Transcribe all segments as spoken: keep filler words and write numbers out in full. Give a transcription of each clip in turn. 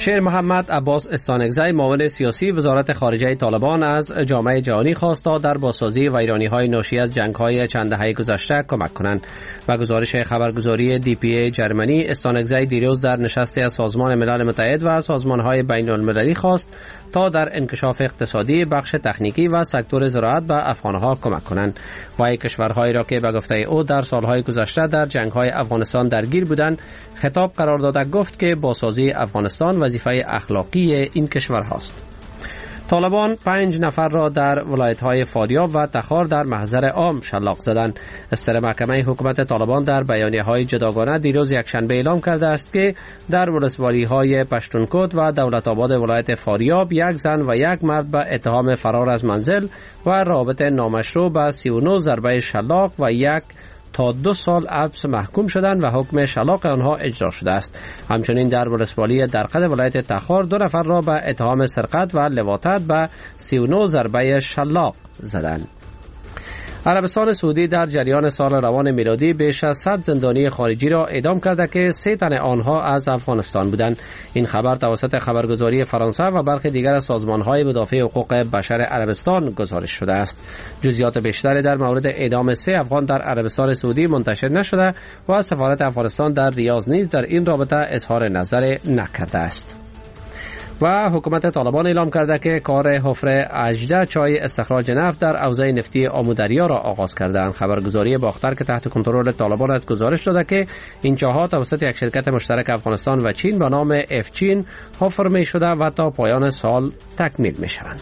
شیر محمد عباس استانکزی معاون سیاسی وزارت خارجه طالبان از جامعه جهانی خواست تا در بازسازی ویرانی‌های ناشی از جنگ‌های چند دهه گذشته کمک کنند. و گزارش خبرگزاری دی پی ای جرمنی، استانکزی دیروز در نشستی از سازمان ملل متحد و سازمان‌های بین‌المللی خواست تا در انکشاف اقتصادی، بخش تکنیکی و سکتور زراعت به افغان‌ها کمک کنند. و این کشورهایی را که به گفته او در سال‌های گذشته در جنگ‌های افغانستان درگیر بودند خطاب قرار داده گفت که بازسازی افغانستان وظیفه اخلاقی این کشور هاست. طالبان پنج نفر را در ولایت‌های فاریاب و تخار در محضر عام شلاق زدند. استر محکمه حکومت طالبان در بیانیه‌های جداگانه دیروز یکشنبه اعلام کرده است که در ولسوالی‌های پشتونکوت و دولت آباد ولایت فاریاب یک زن و یک مرد به اتهام فرار از منزل و رابطه نامشروع به سی و نه ضربه شلاق و یک تا دو سال حبس محکوم شدند و حکم شلاق آنها اجرا شده است. همچنین در ولسوالی درقد ولایت تخار دو نفر را به اتهام سرقت و لواطت به سی و نه ضربه شلاق زدند. عربستان سعودی در جریان سال روان میلادی بیش از صد زندانی خارجی را اعدام کرده که سه تن آنها از افغانستان بودند. این خبر توسط خبرگزاری فرانسه و برخی دیگر از سازمان‌های مدافع حقوق بشر عربستان گزارش شده است. جزئیات بیشتری در مورد اعدام سه افغان در عربستان سعودی منتشر نشده و سفارت افغانستان در ریاض نیز در این رابطه اظهار نظر نکرده است. و حکومت طالبان اعلام کرده که کار حفر هجده چای استخراج نفت در حوزه نفتی آمودریا را آغاز کردند. خبرگزاری باختر که تحت کنترل طالبان است گزارش داده که این چاها توسط یک شرکت مشترک افغانستان و چین به نام اف چین حفر می شده و تا پایان سال تکمیل می شوند.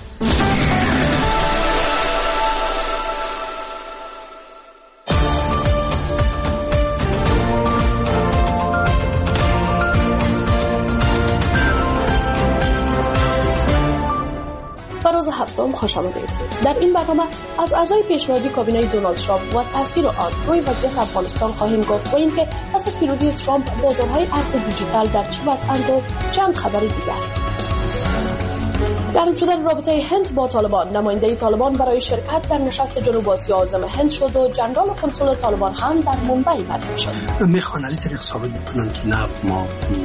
روز هفتم خوش آمدید. در این برنامه از اعضای پیشنهادی کابینه دونالد ترامپ و تاثیر آن روی وضعیت افغانستان خواهیم گفت و اینکه پس از پیروزی ترامپ بازارهای ارز دیجیتال در چه وضعند و چند خبر دیگر. گرم شدن رابطه هند با طالبان، نماینده طالبان برای شرکت در نشست جنوب آسیا عازم هند شد و جنرال کنسول طالبان هم در منبعی معرفی شد. میخوان از طریق ثابت بکنن که نه ما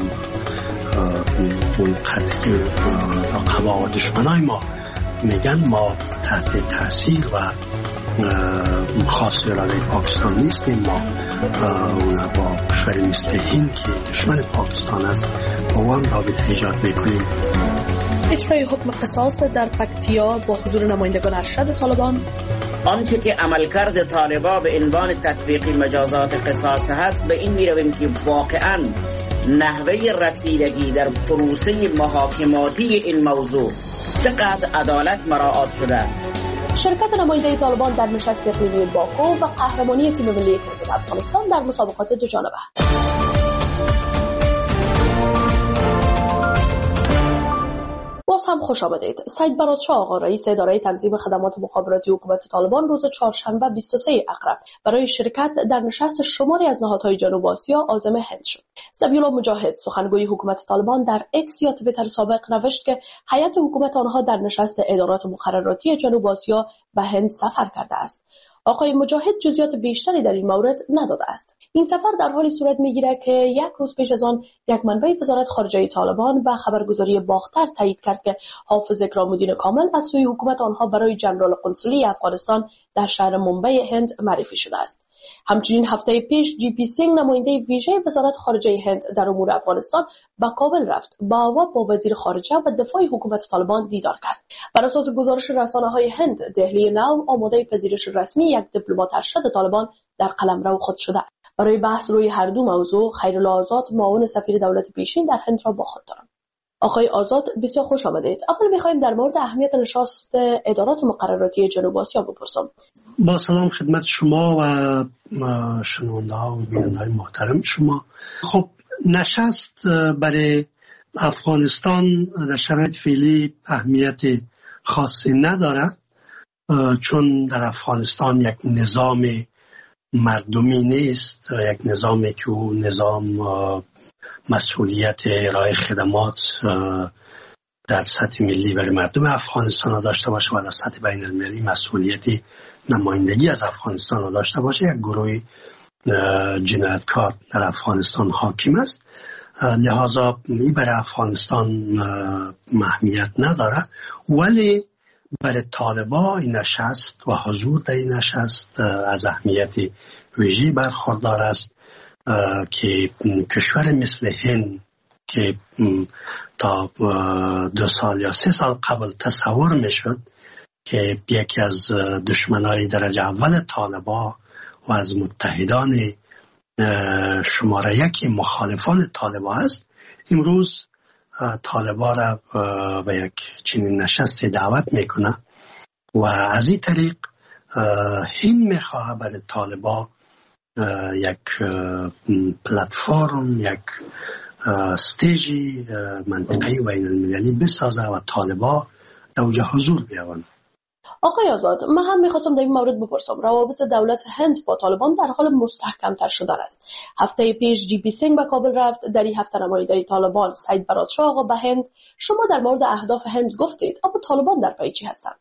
اون قطعی رقبا و دشمنای ما میگن ما تحت تاثیر و خاص اراده پاکستان نیستیم. ما اون با کشوری مثل هند که دشمن پاکستان است با اون رابطه ایجاد میکنیم. اجرای حکم قصاص در پکتیا با حضور نمایندگان ارشد طالبان. آنچه که عملکرد طالبان به عنوان تطبیق مجازات قصاص هست به این میرویم که واقعاً نحوه رسیدگی در پروسه محاکماتی این موضوع چقدر عدالت مراعات شده. شرکت نماینده طالبان در نشست اقلیمی باکو و قهرمانی تیم ملی کرکت افغانستان در مسابقات دو جانبه. باز هم خوش آمدید. سید برادشاه آقا رئیس اداره تنظیم خدمات مخابراتی حکومت طالبان روز چهارشنبه بیست و سوم اقرب برای شرکت در نشست شماری از نهادهای جنوب آسیا عازم هند شد. ذبیح الله مجاهد سخنگوی حکومت طالبان در اکس یا توییتر سابق نوشت که هیئت حکومت آنها در نشست ادارات مقرراتی جنوب آسیا به هند سفر کرده است. آقای مجاهد جزئیات بیشتری در این مورد نداده است. این سفر در حالی صورت میگیرد که یک روز پیش از آن یک منبع وزارت خارجه طالبان به خبرگزاری باختر تایید کرد که حافظ اکرام‌الدین کامل از سوی حکومت آنها برای جنرال قنصلی افغانستان در شهر منبع هند معرفی شده است. همچنین هفته پیش جی پی سینگ نماینده ویژه وزارت خارجه هند در امور افغانستان به کابل رفت و با با وزیر خارجه و دفاع حکومت طالبان دیدار کرد. بر اساس گزارش رسانه‌های هند، دهلی نو آماده پذیرش رسمی یک دیپلمات ارشد طالبان در قلمرو خود شده. برای بحث روی هر دو موضوع خیرالله آزاد معاون سفیر دولت پیشین در هند را با خود دارم. آقای آزاد بسیار خوش آمدید. اول می‌خوایم در مورد اهمیت نشست ادارات مقرراتی جنوب آسیا بپرسم. با سلام خدمت شما و شنونده‌ها و بیننده‌های محترم شما. خب نشست برای افغانستان در شرایط فعلی اهمیت خاصی ندارد، چون در افغانستان یک نظام مردمی نیست، یک نظامی که او نظام مسئولیت ارائه خدمات در سطح ملی برای مردم افغانستان را داشته باشه و در سطح بین المللی مسئولیت نمایندگی از افغانستان را داشته باشه. یک گروه جنایتکار در افغانستان حاکم است لحاظا این برای افغانستان اهمیت نداره، ولی برای طالبان این نشست و حضور در این نشست از اهمیت ویژه‌ای برخوردار است که کشور مثل هند که تا دو سال یا سه سال قبل تصور میشد که یکی از دشمنای درجه اول طالبان و از متحدان شماره یکی مخالفان طالبان است، امروز طالبان را به یک چنین نشست دعوت میکنه و از این طریق هند میخواه برای طالبان یک پلتفرم، یک استیجی منطقه‌ای بین المللی بسازه و طالبان در اوجه حضور بیاورند. آقای آزاد، من هم میخواستم در این مورد بپرسم. روابط دولت هند با طالبان در حال مستحکم‌تر شدن است. هفته پیش جی پی سینگ به کابل رفت. در این هفته نماینده طالبان سعید برادشاه آقا به هند. شما در مورد اهداف هند گفتید، اما طالبان در پی چی هستند؟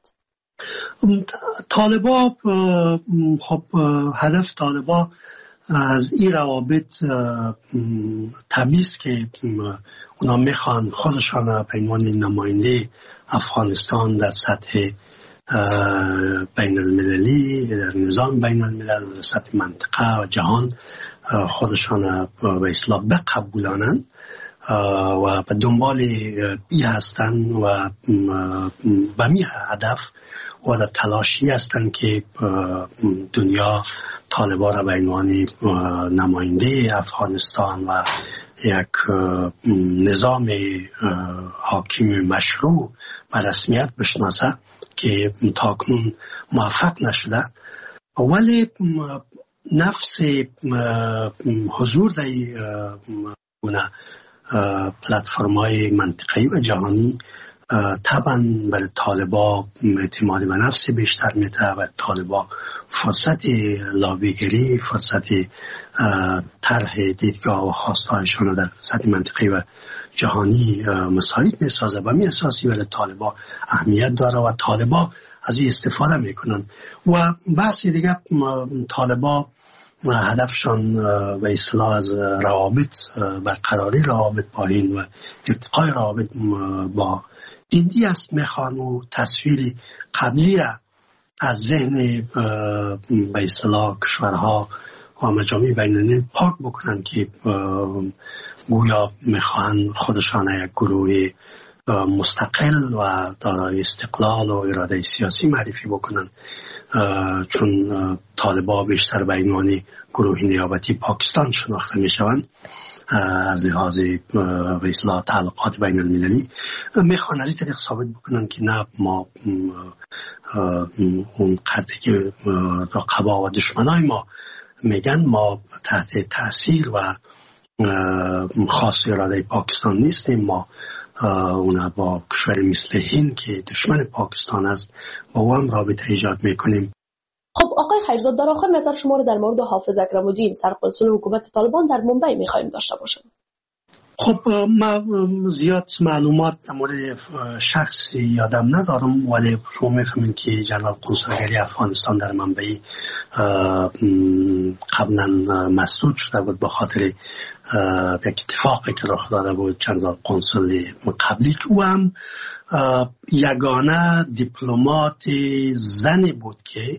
طالبان خب هدف طالبان از این روابط تمیز که اونا میخوان خودشان به عنوان نماینده افغانستان در سطح بین المللی، در نظام بین الملل، در سطح منطقه و جهان خودشان به اصطلاح بقبولانند و به دنبال ای هستند و به می هدف و در تلاشی هستند که دنیا طالبان را به عنوان نماینده افغانستان و یک نظام حاکم مشروع و رسمیت بشناسه که تاکنون موفق نشده، ولی نفس حضور در گونه پلتفرم‌های منطقه‌ای و جهانی طبعا برای طالبان اعتماد به نفس بیشتر میده و طالبان فرصت لابیگری، فرصت طرح دیدگاه و خواستهایشان در سطح منطقه‌ای و جهانی مساعد میسازه و می اساسی برای طالبان اهمیت داره و طالبان از این استفاده میکنن. و بحث دیگه طالبان هدفشان به اصطلاح از روابط، برقراری روابط با هند و ارتقای روابط با هندی است. میخوان و تصویر قبلی را از ذهن به اصطلاح کشورها و مجامع بین المللی پاک بکنن که گویا میخوان خودشان یک گروه مستقل و دارای استقلال و اراده سیاسی معرفی بکنن، چون طالبان بیشتر به عنوان گروه نیابتی پاکستان شناخته میشوند از لحاظ به اصطلاح تعلقات بین المللی. میخوان از این طریق ثابت بکنن که نه، ما اون قدری که رقبا و دشمنای ما میگن ما تحت تاثیر و خاص اراده پاکستان نیستیم، ما اونا با کشور مثل هند که دشمن پاکستان است با او هم رابطه ایجاد میکنیم. خب آقای خیرزاد، در آخر نظر شما رو در مورد حافظ اکرم الدین سرقنسول حکومت طالبان در منبع میخوایم داشته باشیم. خب من زیاد معلومات در مورد شخصی یادم ندارم، ولی شما میفهمید که جنرال قنصلگری افغانستان در منبع قبلا مسدود شده بود به خاطر یک اتفاقی که رخ داده بود. جنرال قنصل قبلی که او هم یگانه دیپلمات زنی بود که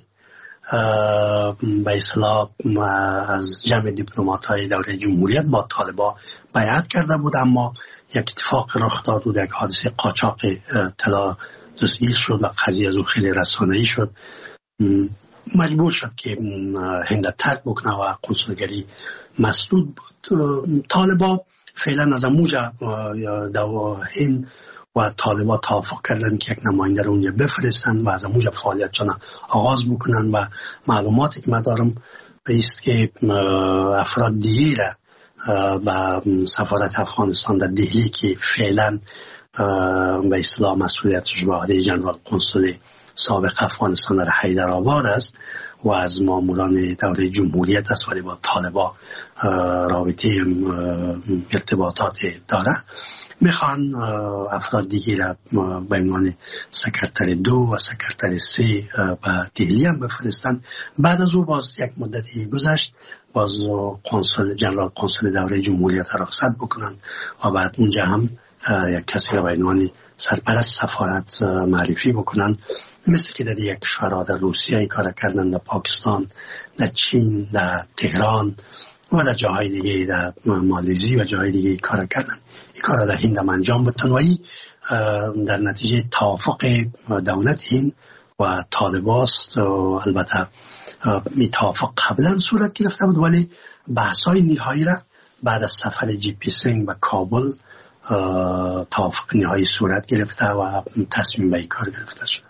به اصطلاح از جمع دیپلمات های دوره جمهوریت با طالبان بیعت کرده بود، اما یک اتفاق رخ داد بود، یک حادثه قاچاق طلا دستگیر شد و قضیه از او خیلی رسانه‌ای شد، مجبور شد که هند ترک بکنه و قنصلگری مسدود بود. طالبان فعلا از موجه دو هند و طالبان توافق کردن که یک نماینده رو اونجا بفرستن و از موجه فعالیتشان آغاز بکنن و معلوماتی که من دارم است که افراد دیگه را به سفارت افغانستان در دهلی که فعلا به اصطلاح مسئولیتش به عهده جنرال قنصل سابق افغانستان در حیدرآباد است و از ماموران دوره جمهوریت است ولی با طالبان رابطه ارتباطات داره، میخوان افراد دیگه را به عنوان سکرتر دو و سکرتر سه به دهلی هم بفرستن. بعد از او باز یک مدتی گذشت، باز قنصل جنرال قنصل دوره جمهوریت را رخصت بکنن و بعد اونجا هم یک کسی را به عنوان سرپرست سفارت معرفی بکنن، مثل که در یک کشورها در روسیه کار کردن، در پاکستان، در چین، در تهران و در جاهای دیگه، در مالزی و جاهای دیگه کار کردن. این کار در هند هم انجام بتن و در نتیجه توافق دولت هند و طالباست. و البته می توافق قبلا صورت گرفته بود، ولی بحث‌های نهایی را بعد از سفر جی پی سینگ به کابل توافق نهایی صورت گرفته و تصمیم به این کار گرفته شده.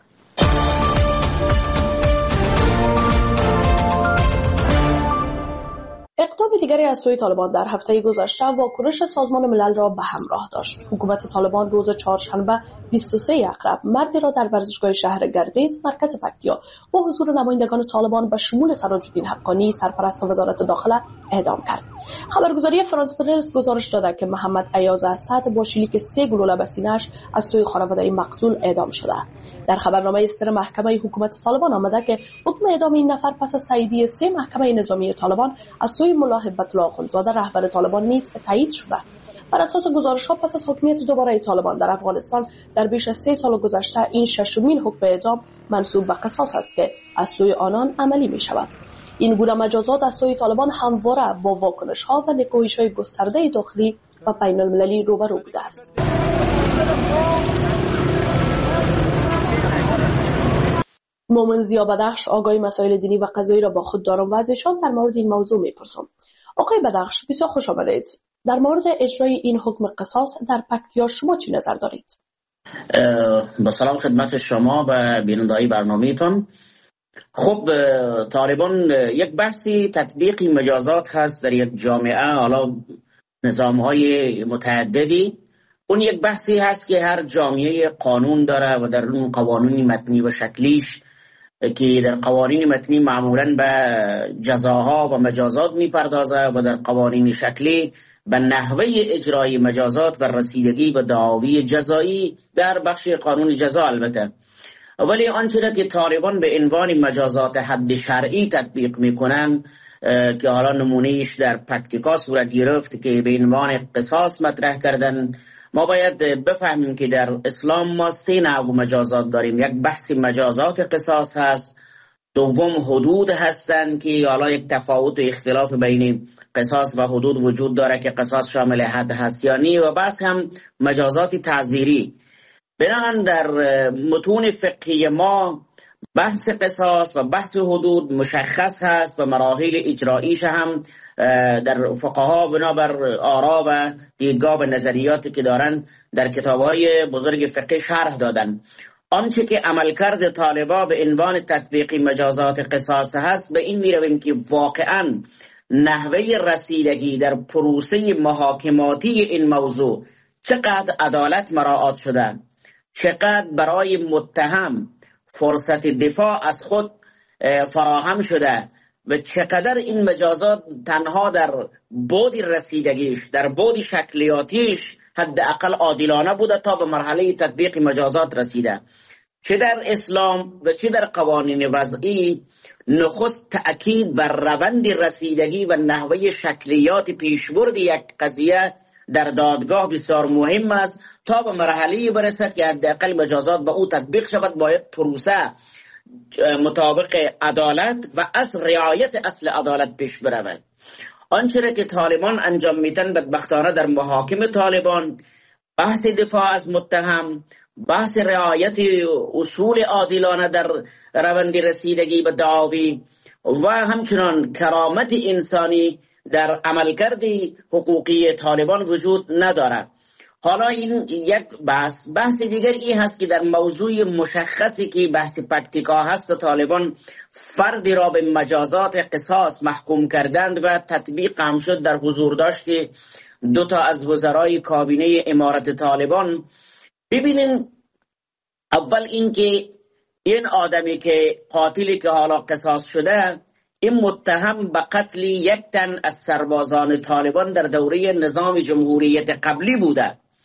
اقدام دیگری از سوی طالبان در هفته گذشته واکنش سازمان ملل را به همراه داشت. حکومت طالبان روز چهارشنبه بیست و سه اکرب مردی را در ورزشگاه شهر گردیز مرکز پکتیا با حضور نمایندگان طالبان به شمول سراج‌الدین حقانی سرپرست وزارت داخله اعدام کرد. خبرگزاری فرانس پرس گزارش داده که محمد ایاز اسد با شلیک سه گلوله به سینه‌اش از سوی خانواده مقتول اعدام شده. در خبرنامه استر محکمه حکومت طالبان آمده که حکم اعدام این نفر پس از تایید سه محکمه نظامی طالبان از سوی ملا هبت الله اخوندزاده رهبر طالبان نیز تایید شده. بر اساس گزارش‌ها پس از حکمیت دوباره طالبان در افغانستان در بیش از سه سال گذشته این ششمین حکم اعدام منسوب به قصاص است که از سوی آنان عملی می شود. این گونه مجازات از سوی طالبان همواره با واکنش‌ها و نکوهش‌های گسترده داخلی و بین المللی روبرو بوده است. مومن ضیا بدخش آگاهی مسائل دینی و قضایی را با خود دارم و از ایشان در مورد این موضوع می‌پرسم. آقای بدخش بسیار خوش آمدید. در مورد اجرای این حکم قصاص در پکتیا شما چی نظر دارید؟ با سلام خدمت شما و بیننده‌های برنامه‌تان. خب طالبان یک بحثی تطبیق مجازات هست در یک جامعه، حالا نظام‌های متعددی. اون یک بحثی هست که هر جامعه قانون داره و در اون قوانین متنی و شکلیش که در قوانین متنی معمولاً به جزاها و مجازات میپردازه و در قوانین شکلی به نحوه اجرای مجازات و رسیدگی به دعاوی جزایی در بخش قانون جزا البته. ولی آنچه که طالبان به عنوان مجازات حد شرعی تطبیق میکنن که حالا نمونهش در پکتیکا صورت گرفت که به عنوان قصاص مطرح کردن، ما باید بفهمیم که در اسلام ما سه نوع مجازات داریم. یک بحث مجازات قصاص هست، دوم حدود هستند که حالا یک تفاوت و اختلاف بین قصاص و حدود وجود داره که قصاص شامل حد هست یا نی، و بحث هم مجازات تعزیری. بنابراین در متون فقهی ما بحث قصاص و بحث حدود مشخص هست و مراحل اجراییش هم در فقها بنابر آرا و دیدگاه و نظریاتی که دارن در کتاب‌های بزرگ فقهی شرح دادن. آنچه که عملکرد طالبا به عنوان تطبیق مجازات قصاص هست، به این میرویم که واقعاً نحوه رسیدگی در پروسه محاکماتی این موضوع چقدر عدالت مراعات شده، چقدر برای متهم فرصت دفاع از خود فراهم شده و چقدر این مجازات تنها در بعد رسیدگیش، در بعد شکلیاتیش حداقل عادلانه بوده تا به مرحله تطبیق مجازات رسیده. چه در اسلام و چه در قوانین وضعی نخست تأکید بر روند رسیدگی و نحوه شکلیات پیشبرد یک قضیه در دادگاه بسیار مهم است تا به مرحله برسد که حداقل مجازات به او تطبیق شود. باید پروسه مطابق عدالت و از رعایت اصل عدالت پیش برود. آنچه را که طالبان انجام میدن بدبختانه در محاکم طالبان، بحث دفاع از متهم، بحث رعایت اصول عادلانه در روند رسیدگی به دعاوی و همچنان کرامت انسانی در عملکرد حقوقی طالبان وجود ندارد. حالا این یک بحث بحث دیگر این هست که در موضوع مشخصی که بحث پکتیکا هست، طالبان فردی را به مجازات قصاص محکوم کردند و تطبیق هم شد در حضور داشت دو تا از وزرای کابینه امارت طالبان. ببینین اول اینکه این آدمی که قاتلی که حالا قصاص شده، این متهم به قتل یک تن از سربازان طالبان در دوره نظام جمهوریت قبلی بوده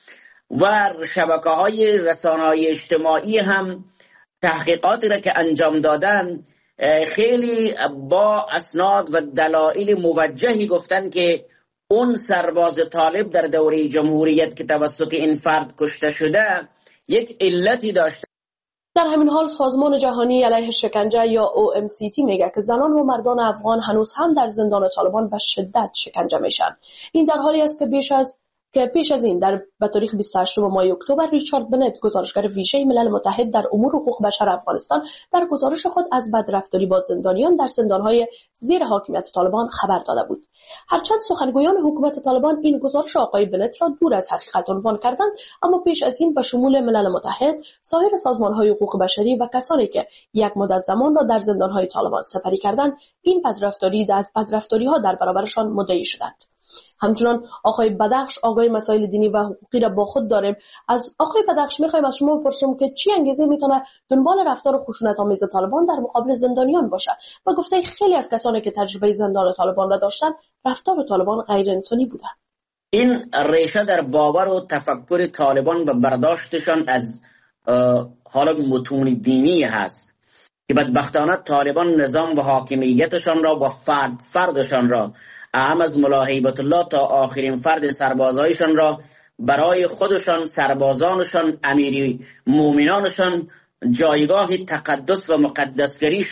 و شبکه های رسانه های اجتماعی هم تحقیقاتی را که انجام دادن خیلی با اسناد و دلایل موجهی گفتن که اون سرباز طالب در دوره جمهوریت که توسط این فرد کشته شده یک علتی داشته. در همین حال سازمان جهانی علیه شکنجه یا او ام سی تی میگه که زنان و مردان افغان هنوز هم در زندان طالبان به شدت شکنجه میشن. این در حالی است که بیش از که پیش از این در به تاریخ بیست و هشتم ماه اکتبر ریچارد بنت گزارشگر ویژه ملل متحد در امور حقوق بشر افغانستان در گزارش خود از بدرفتاری با زندانیان در زندانهای زیر حاکمیت طالبان خبر داده بود. هرچند سخنگویان حکومت طالبان این گزارش آقای بنت را دور از حقیقت عنوان کردند، اما پیش از این به شمول ملل متحد، سایر سازمانهای حقوق بشری و کسانی که یک مدت زمان را در زندانهای طالبان سپری کردند این بدرفتاری از بدرفتاری‌ها در برابرشان مدعی شدند. همچنان آقای بدخش آقای مسائل دینی و حقوقی را با خود داریم. از آقای بدخش میخوایم از شما بپرسیم که چی انگیزه میتونه دنبال رفتار خشونت آمیز طالبان در مقابل زندانیان باشه و گفته خیلی از کسانی که تجربه زندان طالبان را داشتن رفتار طالبان غیر انسانی بوده. این ریشه در باور و تفکر طالبان و برداشتشان از حالا متون دینی هست که بدبختانه طالبان نظام و حاکمیتشان را و فرد فردشان را اهم از ملا هیبت الله تا آخرین فرد سربازایشان را برای خودشان، سربازانشان، امیری مومنانشان جایگاه تقدس و مقدسگری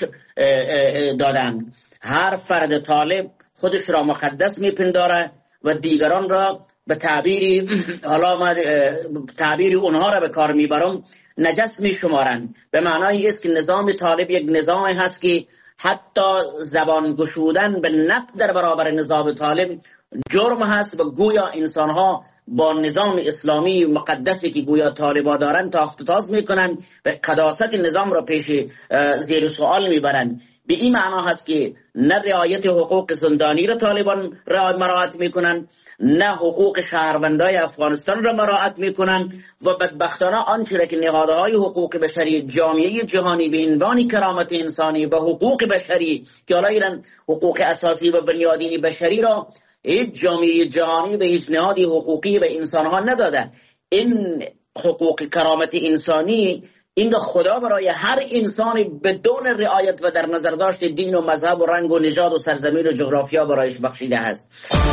دادند. هر فرد طالب خودش را مقدس میپنداره و دیگران را به تعبیری حالا ما تعبیری اونها را به کار میبرم نجس میشمارند. به معنای است که نظام طالب یک نظامی هست که حتی زبان گشودن به نقد در برابر نظام طالب جرم هست و گویا انسانها با نظام اسلامی مقدسی که گویا طالبا دارن تاخت و تاز میکنن و قداست نظام را پیش زیر سوال میبرن. به این معنا هست که نه رعایت حقوق زندانی را طالبان را مراعات میکنن، نه حقوق شهروندای افغانستان را مراعات میکنن و بدبختانه آنچه را که نهادهای حقوق بشری جامعه جهانی به عنوان کرامت انسانی و حقوق بشری که حالا ایران حقوق اساسی و بنیادین بشری را هیچ جامعه جهانی و هیچ نهادی حقوقی به انسانها نداده. این حقوق کرامت انسانی این خدا برای هر انسانی بدون رعایت و در نظر داشت دین و مذهب و رنگ و نژاد و سرزمین و جغرافیا برایش بخشیده است.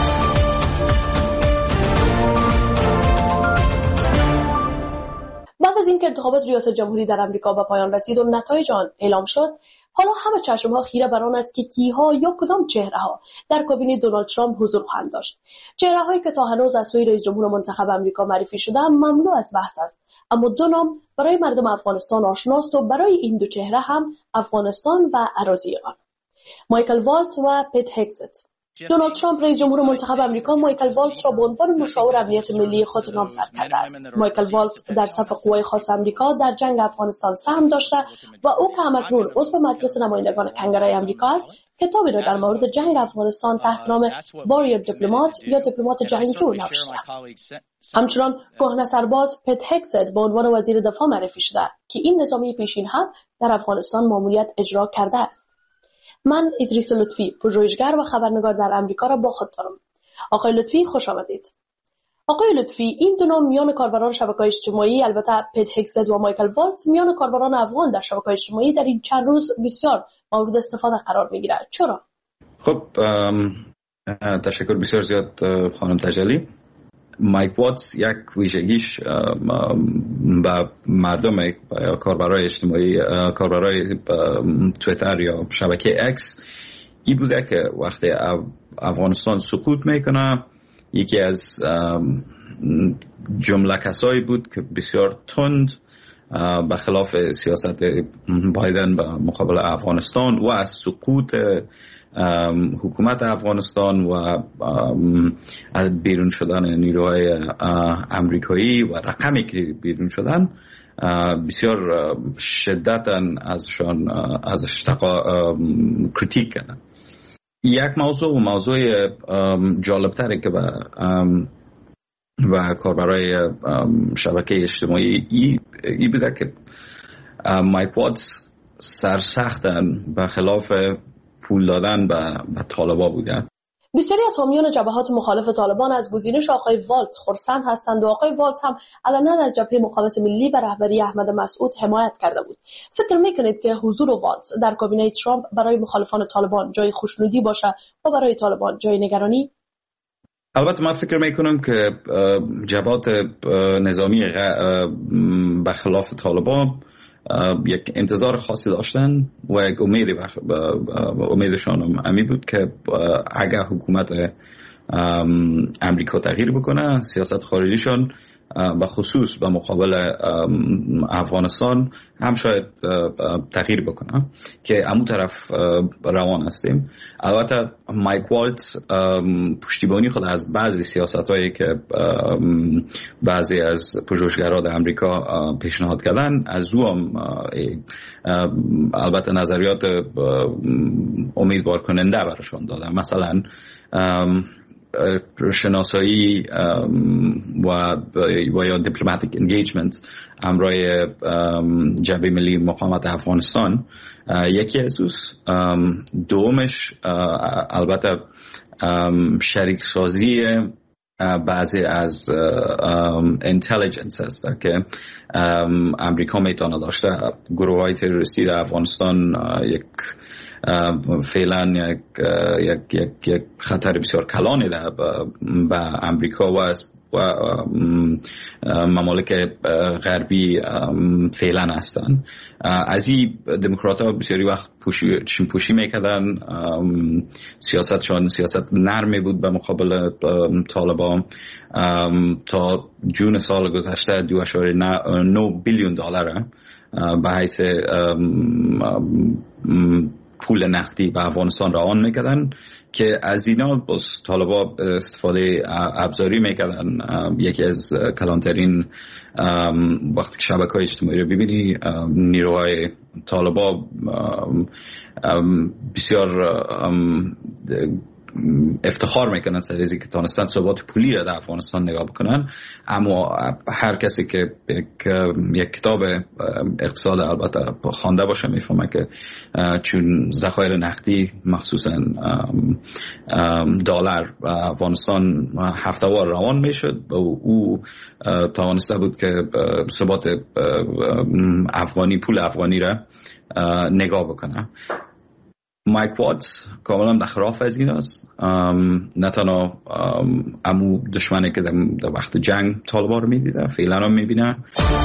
بعد از اینکه انتخابات ریاست جمهوری در امریکا به پایان رسید و نتایج آن اعلام شد، حالا همه چشم‌ها خیره بر آن است که کیها یا کدام چهره‌ها در کابینه دونالد ترامپ حضور خواهند داشت. چهره‌هایی که تا هنوز از سوی رئیس جمهور منتخب آمریکا معرفی شده ممنوع از بحث است، اما دو نام برای مردم افغانستان آشناست و برای این دو چهره هم افغانستان و اراضی آن: مایکل والتز و پت هگزت. دونالد ترامپ رئیس جمهور منتخب آمریکا مایکل والتز را به عنوان مشاور امنیت ملی خود نامزد کرده است. مایکل والتز در صف قوای خاص آمریکا در جنگ افغانستان سهم داشته و او که همکنون عضو مجلس نمایندگان کنگره آمریکا است، کتابی را در مورد جنگ افغانستان تحت نام واریر دیپلمات یا دیپلمات جنگجو نوشته. همچنان کهنه سرباز پت هگزت به عنوان وزیر دفاع معرفی شده که این نظامی پیشین هم در افغانستان ماموریت اجرا کرده است. من ادریس لطفی، پژوهشگر و خبرنگار در امریکا را با خود دارم. آقای لطفی خوش آمدید. آقای لطفی، این دو نام میان کاربران شبکه‌های اجتماعی، البته پت هگزت و مایکل والتز، میان کاربران افغان در شبکه‌های اجتماعی در این چند روز بسیار مورد استفاده قرار می‌گیرد. چرا؟ خب تشکر بسیار زیاد خانم تجلی. مایک واتس یک ویژگیش با مردم یا کاربرای اجتماعی، کاربرای تویتر یا شبکه اکس این بوده که وقتی افغانستان سقوط میکنه یکی از جمله کسایی بود که بسیار تند به خلاف سیاست بایدن به مقابل افغانستان و از سقوط حکومت افغانستان و از بیرون شدن نیروهای امریکایی و رقمی که بیرون شدن بسیار شدتاً ازشان ازش کریتیک کردن. یک موضوع و موضوع جالبتره که به و کاربرای شبکه اجتماعی ای, ای بوده که مایک واتس سرسختن به خلاف پول دادن به, به طالبا بوده. بسیاری از حامیان جبهات مخالف طالبان از گزینش آقای والتز خرسند هستند و آقای والتز هم علنا از جبهه مقاومت ملی و رهبری احمد مسعود حمایت کرده بود. فکر میکنید که حضور والتز در کابینه ترامپ برای مخالفان طالبان جای خوشنودی باشه و برای طالبان جای نگرانی؟ البته من فکر میکنم که جبهات نظامی به خلاف طالبان یک انتظار خاصی داشتن و یک امید امیدشان امی بود که اگر حکومت امریکا تغییر بکنه سیاست خارجیشان به خصوص به مقابل افغانستان هم شاید تغییر بکنه که امو طرف روان هستیم. البته مایک والتز پشتیبانی خود از بعضی سیاست هایی که بعضی از پژوهشگران در امریکا پیشنهاد کردن از او هم البته نظریات امیدوار کننده برشان دادن، مثلا شناسایی و و یا دیپلماتیک انگیجمنت امرای جبهه ملی مقاومت افغانستان یکی از اوست. دومش البته شریک سازی بعضی از اینتلیجنس هست که امریکا میتونه داشته گروه های تروریستی در افغانستان یک فعلا یک یک یک یک خطر بسیار کلانی در به امریکا و و ممالک غربی فعلا هستن. از این دموکرات ها بسیاری وقت پوشی پوشی میکردن، سیاستشان سیاست نرمی بود به مقابل طالبان. تا جون سال گذشته دو اشاره نه بیلیون دلار به حیث پول نقدی به افغانستان روان میکردن که از اینا باز طالبا استفاده ابزاری میکردن. یکی از کلانترین وقتی که شبکه‌های اجتماعی رو ببینی نیروهای طالبا بسیار افتخار میکنن سر از اینکه تونستن ثبات پولی را در افغانستان نگاه بکنن، اما هر کسی که یک, یک کتاب اقتصاد البته خوانده باشه میفهمه که چون ذخایر نقدی مخصوصا دلار افغانستان هفته‌وار روان میشد و او توانسته بود که ثبات افغانی پول افغانی را نگاه بکنه. مایک والتز کاملا در خلاف از این است. نه تنها امو دشمنی که در وقت جنگ طالبان رو میدیده فعلا هم میبینه.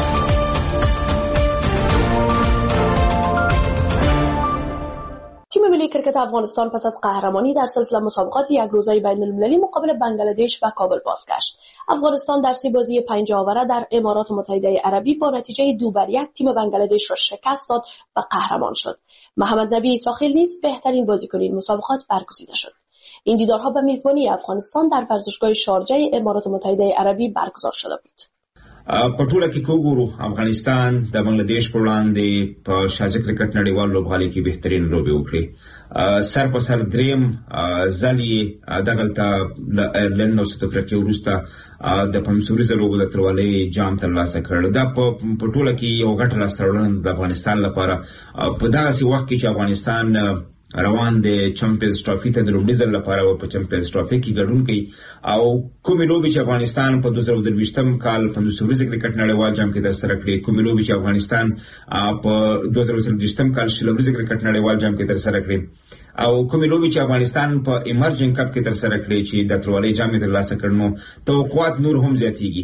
تیم ملی کرکت افغانستان پس از قهرمانی در سلسله مسابقات یک روزه بین المللی مقابل بنگلادش و کابل بازگشت. افغانستان در سه بازی پنج آوره در امارات متحده عربی با نتیجه دو بر یک تیم بنگلادش را شکست داد و قهرمان شد. محمد نبی ساخیل نیز بهترین بازیکن این مسابقات برگزیده شد. این دیدارها به میزبانی افغانستان در ورزشگاه شارجه امارات متحده عربی برگزار شده بود. په ټوله کې کوګورو افغانستان د بنگلاديش پر وړاندې په شاجک کرکټ نړیوال لوبغالي کې بهترین لوبي وکړي. سر په سر دریم ځلې دغلته لن نو ست افریقا وروسته د پمسوریزه لوبو د ترولې جام ترلاسه کړل. دا په ټوله کې یو غټ راستړل د افغانستان لپاره په دغه وخت کې چې افغانستان روان د چمپیونز ټرافي ته د لومړي ځل لپاره په چمپیونز ټرافي کې ګډون کوي او کومې لوبې چې افغانستان په دوه زره درویشتم کال په پنځوسوریزه کرکټ نړیوال جام کې ترسره کړې، کومې لوبې چې افغانستان په دوه زره درویشتم کال شلوریزه کرکټ نړیوال جام کې ترسره کړې او کومې لوبې چې افغانستان په ایمرجنګ کپ کې ترسره کړې چې د ترولې جام کې ترلاسه کړنو توقعات نور هم زیاتېږي.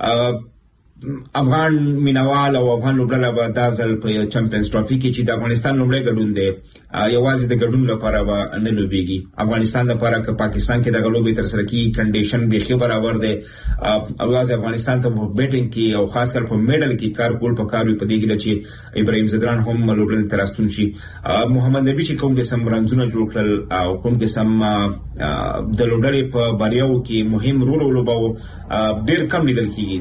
افغان مینوال او افغان لوبډله به دا ځل په چمپیونز ټرافي کې چې د افغانستان لومړی ګډون دی یوازې د ګډون لپاره به نه لوبېږي. افغانستان لپاره که پاکستان کې دغه لوبې ترسره کېږي کنډیشن بیخي برابر دی. یوازې افغانستان ته په بیټینګ کې او خاص کر په میډل کې کار کول پکار وي په دې کې چې ابراهیم زدران هم لوبډلې ته راستون شي. محمد نبي چې کوم قسم رنزونه جوړ کړل او کوم قسم د لوبډلې په بریاو کې مهم رول ولوباوه ډېر کم لیدل کېږي.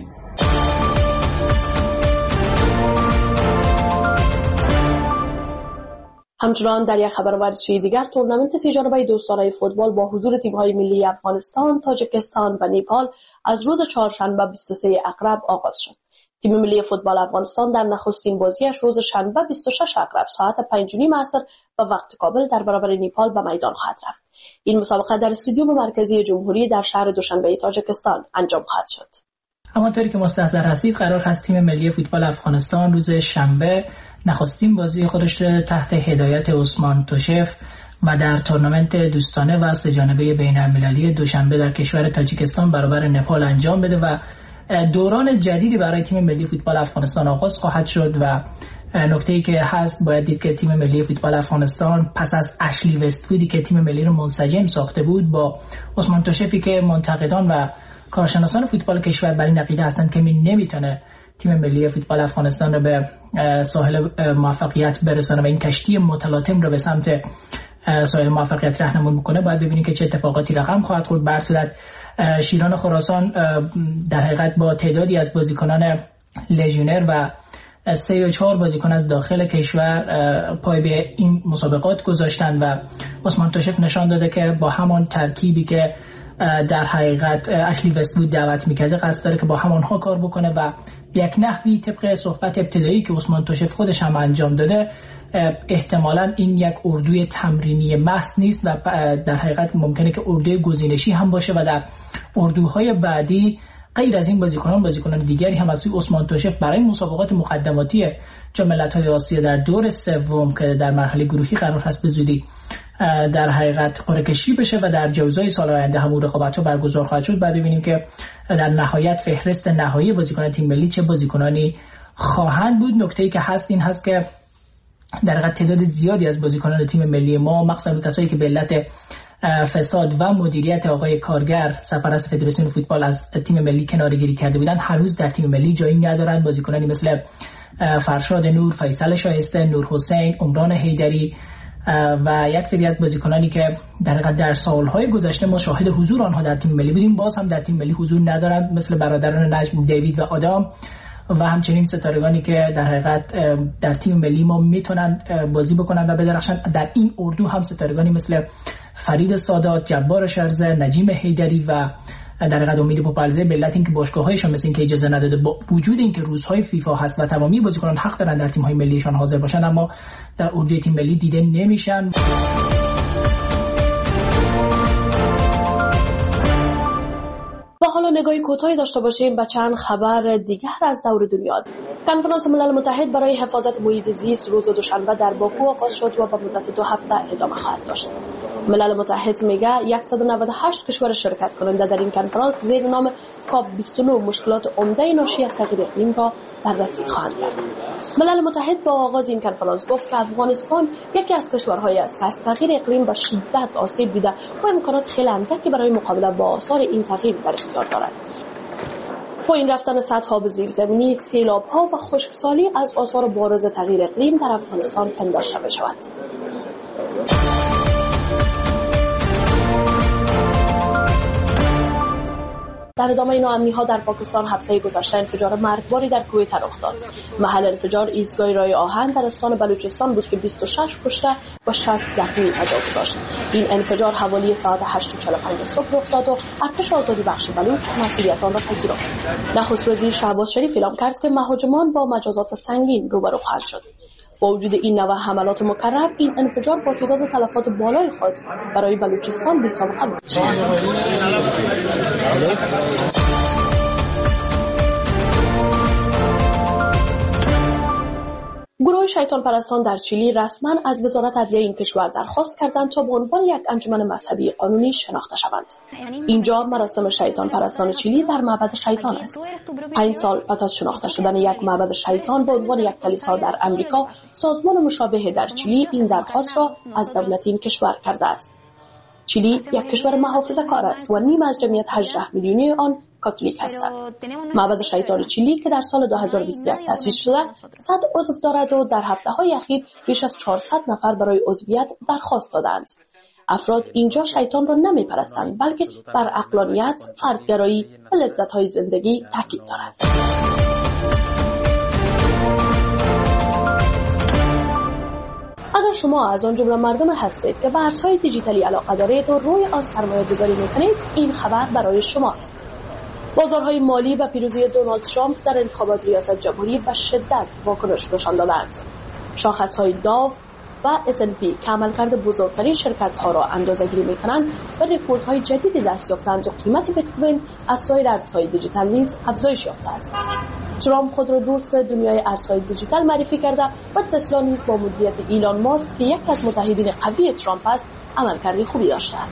همچنان در یک خبر ورزشی دیگر تورنمنت سه جانبه دوستانه فوتبال با حضور تیم‌های ملی افغانستان، تاجیکستان و نیپال از روز چهارشنبه بیست و سوم اکرب آغاز شد. تیم ملی فوتبال افغانستان در نخستین بازیش روز شنبه بیست و شش اکرب ساعت پنج و نیم عصر به وقت کابل در برابر نیپال به میدان خواهد رفت. این مسابقه در استادیوم مرکزی جمهوری در شهر دوشنبه تاجیکستان انجام خواهد شد. همانطوری که مستحضر هستید، قرار هست تیم ملی فوتبال افغانستان روز شنبه نخستین بازی خودش تحت هدایت عثمان توشف و در تورنمنت دوستانه و سه جانبه بین المللی دوشنبه در کشور تاجیکستان برابر نپال انجام بده و دوران جدیدی برای تیم ملی فوتبال افغانستان آغاز خواهد شد. و نکته‌ای که هست باید دید که تیم ملی فوتبال افغانستان پس از اشلی وست‌وودی که تیم ملی رو منسجم ساخته بود، با عثمان توشفی که منتقدان و کارشناسان فوتبال کشور بر این عقیده هستند که نمیتونه تیم ملی فوتبال افغانستان رو به ساحل موفقیت برسانه و این کشتی متلاطم رو به سمت ساحل موفقیت راهنمایی میکنه، باید ببینیم که چه اتفاقاتی رقم خواهد خورد. بر صورت شیران خراسان در حقیقت با تعدادی از بازیکنان لژیونر و سه یا چهار بازیکن از داخل کشور پای به این مسابقات گذاشتن و عثمان توشف نشان داده که با همان ترکیبی که در حقیقت اشلی وست‌وود دعوت میکرده قصد داره که با همانها کار بکنه و یک نحوی طبق صحبت ابتدایی که عثمان توشف خودش هم انجام داده، احتمالاً این یک اردوی تمرینی محض نیست و در حقیقت ممکنه که اردوی گزینشی هم باشه و در اردوهای بعدی غیر از این بازیکنان بازیکنان دیگری هم از سوی عثمان توشف برای مسابقات مقدماتی جام ملت‌های آسیا در دور سوم که در مرحله گروهی قرار هست به زودی در حقیقت قرعه کشی بشه و در جوزای سال آینده هم رقابت‌ها برگزار خواهد شد. بعد ببینیم که در نهایت فهرست نهایی بازیکنان تیم ملی چه بازیکنانی خواهند بود. نکته‌ای که هست این هست که در حقیقت تعداد زیادی از بازیکنان تیم ملی ما، مخصوصا کسایی که به علت فساد و مدیریت آقای کارگر سرپرست فدراسیون فوتبال از تیم ملی کناره‌گیری کرده بودند، هنوز در تیم ملی جایی ندارند. بازیکنانی مثل فرشاد نور، فیصل شایسته، نور حسین، عمران حیدری و یک سری از بازیکنانی که در حقیقت در سالهای گذشته ما شاهد حضور آنها در تیم ملی بودیم باز هم در تیم ملی حضور ندارند، مثل برادران نجم، دیوید و آدم و همچنین ستارگانی که در حقیقت در تیم ملی ما میتونن بازی بکنن و بدرخشن. در این اردو هم ستارگانی مثل فرید سادات، جبار شرزه، نجیم حیدری و در حقیقت امید پوپلزه به علت اینکه باشگاه‌هایشان مثل اینکه اجازه نداده، با وجود اینکه روزهای فیفا هست و تمامی بازیکنان حق دارن در تیم‌های ملیشان حاضر باشن، اما در اردوی تیم ملی دیده نمیشن. و حالا نگاهی کوتاهی داشته باشیم به چند خبر دیگر از دور دنیا. کنفرانس ملل متحد برای حفاظت محیط زیست روز دوشنبه در باکو آغاز شد و به مدت دو هفته ادامه خواهد داشت. ملل متحد میگه صد و نود و هشت کشور شرکت کننده در این کنفرانس زیر نام کاپ بیست و نه مشکلات عمده ناشی از تغییر اقلیم را بررسی خواهند کرد. ملل متحد با آغاز این کنفرانس گفت که افغانستان یکی از کشورهایی است که از تغییر اقلیم به شدت آسیب دیده و امکانات خیلی اندکی برای مقابله با آثار این تغییر در اختیار دارد. پایین رفتن سطح آب زیرزمینی، سیلاب‌ها و خشکسالی از آثار بارز تغییر اقلیم در افغانستان پنداشته می‌شود. در ادامه ناامنی‌ها در پاکستان هفته گذشته انفجار مرگباری در کویت رخ داد. محل انفجار ایستگاه رای آهن در استان بلوچستان بود که بیست و شش کشته و شصت زخمی جا گذاشت. این انفجار حوالی ساعت هشت و چهل و پنج صبح رخ داد و ارتش آزادی بخش بلوچ مسئولیت آن را پذیرفت. نخست وزیر شهباز شریف اعلام کرد که مهاجمان با مجازات سنگین روبرو خواهند شد. با وجود این نوع حملات مکرر، این انفجار با تعداد تلفات بالای خود برای بلوچستان بی‌سابقه بود. گروه شیطان پرستان در چیلی رسما از وزارت عدلیه این کشور درخواست کردند تا به عنوان یک انجمن مذهبی قانونی شناخته شوند. اینجا مراسم شیطان پرستان چیلی در معبد شیطان است. پنج سال پس از شناخته شدن یک معبد شیطان به عنوان یک کلیسا در امریکا، سازمان مشابه در چیلی این درخواست را از دولت این کشور کرده است. چیلی یک کشور محافظه‌کار است و نیم از جمعیت هجده میلیونی آن کاتولیک هستند. معبد شیطان چیلی که در سال دو هزار و بیست و یک تأسیس شده، صد عضو دارد و در هفته‌های اخیر بیش از چهارصد نفر برای عضویت درخواست دادند. افراد اینجا شیطان را نمی‌پرستند، بلکه بر عقلانیت، فردگرایی و لذت‌های زندگی تاکید دارند. اگر شما از آن جمله مردم هستید که به ارزهای دیجیتالی علاقه دارید و روی آن سرمایه گذاری میکنید، این خبر برای شماست. بازارهای مالی و پیروزی دونالد ترامپ در انتخابات ریاست جمهوری به شدت واکنش نشان دادند. شاخصهای داو و اس اند پی که عملکرد بزرگترین شرکت‌ها را اندازه‌گیری می‌کنند و رکوردهای جدیدی دست یافتند و قیمت بیت کوین از سایر ارزهای دیجیتال نیز افزایش یافته است. ترامپ خود را دوست دنیای ارزهای دیجیتال معرفی کرده و تسلا نیز با مدیریت ایلان ماسک که یکی از متحدین قوی ترامپ است عملکرد خوبی داشته است.